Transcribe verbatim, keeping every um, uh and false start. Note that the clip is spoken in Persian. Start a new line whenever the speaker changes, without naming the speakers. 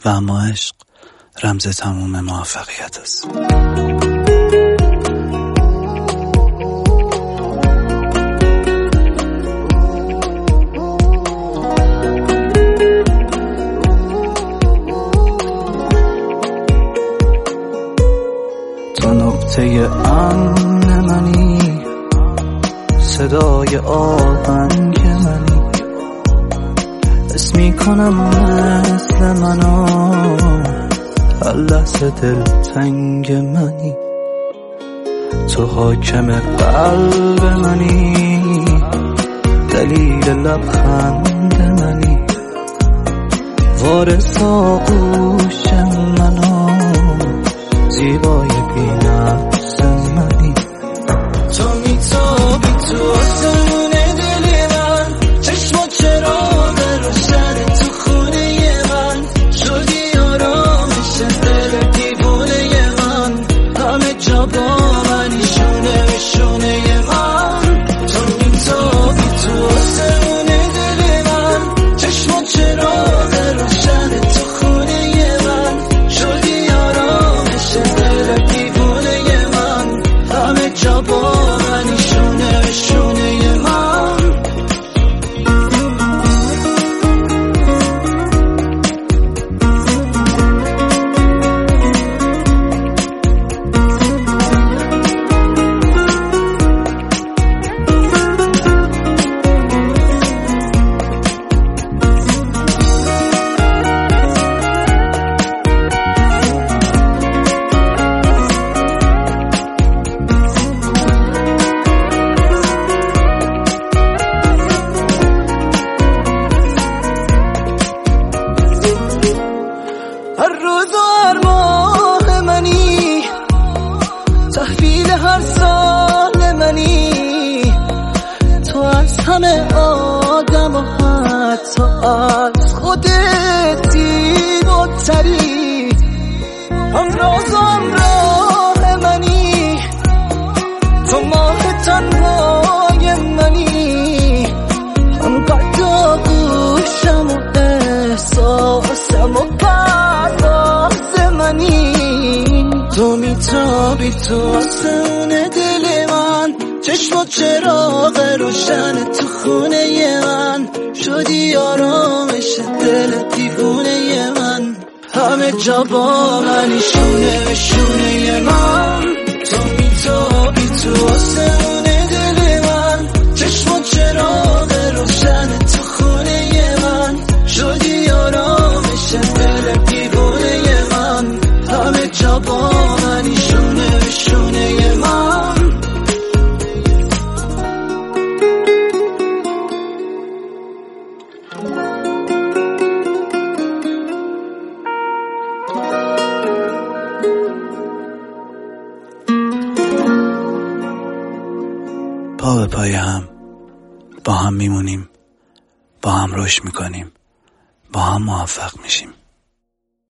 و اما عشق رمز تموم موفقیت است. تو نقطه امن منی، صدای آهنگ منی، حس میکنم مثل منو، هر لحظه دلتنگ منی. تو حاکم قلب منی، دلیل لبخند منی، وارث آغوش منو، زیبای بی‌نقص منی. تو میتابی تو آسمون دل من، چشم و چراغ روشن تو خونه من، شدی آرامش دل دیوونه من، همه جا با منی، شونه به شونه من. تو میتابی تو آسمون دل من، چشم و چراغ روشن تو خونه من، شدی آرامش دل دیوونه من، همه جا با منی، شونه به شونه من. هر روز و هر ماه منی، تحویل هر سال منی، تو از همه آدم و حتی از خودت زیباتری. همراز و همراه منی، تو ماه تنهای منی، همقدر آغوشم و احساسم و پرواز منی. تو میتابی تو آسمون دل من، چشم و چراغ روشن تو خونه من، شدی آرامش دل دیوونه من، همه جا با منی، شونه به شونه من. تو میتابی تو آسمون دل من، چشم و چراغ روشن تو خونه من، شدی آرامش دل دیوونه من، همه جا با منی، شونه به شونه من. پا به پای هم با هم میمونیم، با هم رشد میکنیم، با هم موفق میشیم.